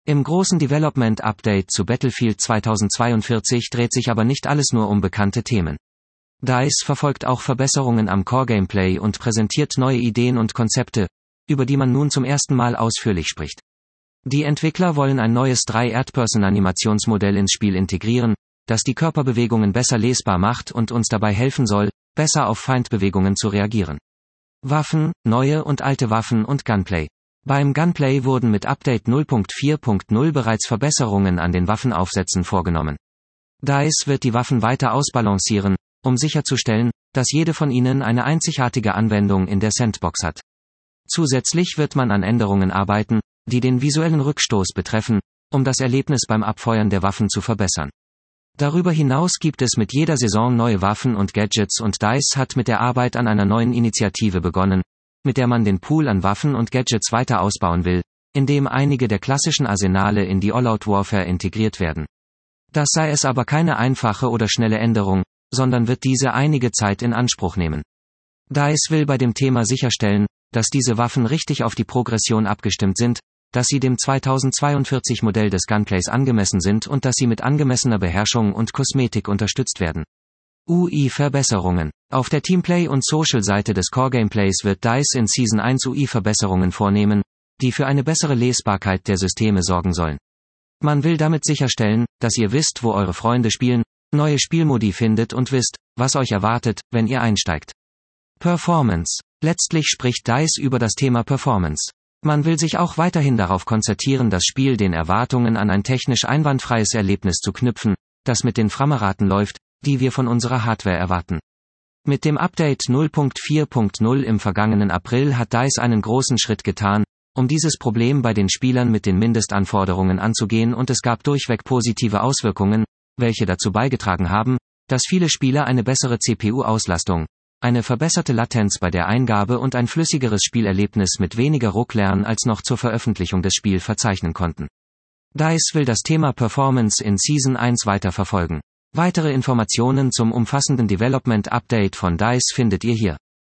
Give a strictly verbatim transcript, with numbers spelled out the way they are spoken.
Im großen Development-Update zu Battlefield zweitausendzweiundvierzig dreht sich aber nicht alles nur um bekannte Themen. DICE verfolgt auch Verbesserungen am Core-Gameplay und präsentiert neue Ideen und Konzepte, über die man nun zum ersten Mal ausführlich spricht. Die Entwickler wollen ein neues drei Erdperson-Animationsmodell ins Spiel integrieren, das die Körperbewegungen besser lesbar macht und uns dabei helfen soll, besser auf Feindbewegungen zu reagieren. Waffen, neue und alte Waffen und Gunplay. Beim Gunplay wurden mit Update null Punkt vier Punkt null bereits Verbesserungen an den Waffenaufsätzen vorgenommen. DICE wird die Waffen weiter ausbalancieren, um sicherzustellen, dass jede von ihnen eine einzigartige Anwendung in der Sandbox hat. Zusätzlich wird man an Änderungen arbeiten, die den visuellen Rückstoß betreffen, um das Erlebnis beim Abfeuern der Waffen zu verbessern. Darüber hinaus gibt es mit jeder Saison neue Waffen und Gadgets und DICE hat mit der Arbeit an einer neuen Initiative begonnen, mit der man den Pool an Waffen und Gadgets weiter ausbauen will, indem einige der klassischen Arsenale in die All-Out Warfare integriert werden. Das sei es aber keine einfache oder schnelle Änderung, sondern wird diese einige Zeit in Anspruch nehmen. DICE will bei dem Thema sicherstellen, dass diese Waffen richtig auf die Progression abgestimmt sind, dass sie dem zweitausendzweiundvierzig Modell des Gunplays angemessen sind und dass sie mit angemessener Beherrschung und Kosmetik unterstützt werden. U I-Verbesserungen. Auf der Teamplay- und Social-Seite des Core-Gameplays wird DICE in Season eins U I-Verbesserungen vornehmen, die für eine bessere Lesbarkeit der Systeme sorgen sollen. Man will damit sicherstellen, dass ihr wisst, wo eure Freunde spielen, neue Spielmodi findet und wisst, was euch erwartet, wenn ihr einsteigt. Performance. Letztlich spricht DICE über das Thema Performance. Man will sich auch weiterhin darauf konzentrieren, das Spiel den Erwartungen an ein technisch einwandfreies Erlebnis zu knüpfen, das mit den Frameraten läuft, die wir von unserer Hardware erwarten. Mit dem Update null Punkt vier Punkt null im vergangenen April hat DICE einen großen Schritt getan, um dieses Problem bei den Spielern mit den Mindestanforderungen anzugehen und es gab durchweg positive Auswirkungen, welche dazu beigetragen haben, dass viele Spieler eine bessere C P U-Auslastung, eine verbesserte Latenz bei der Eingabe und ein flüssigeres Spielerlebnis mit weniger Rucklernen als noch zur Veröffentlichung des Spiels verzeichnen konnten. DICE will das Thema Performance in Season eins weiterverfolgen. Weitere Informationen zum umfassenden Development Update von DICE findet ihr hier.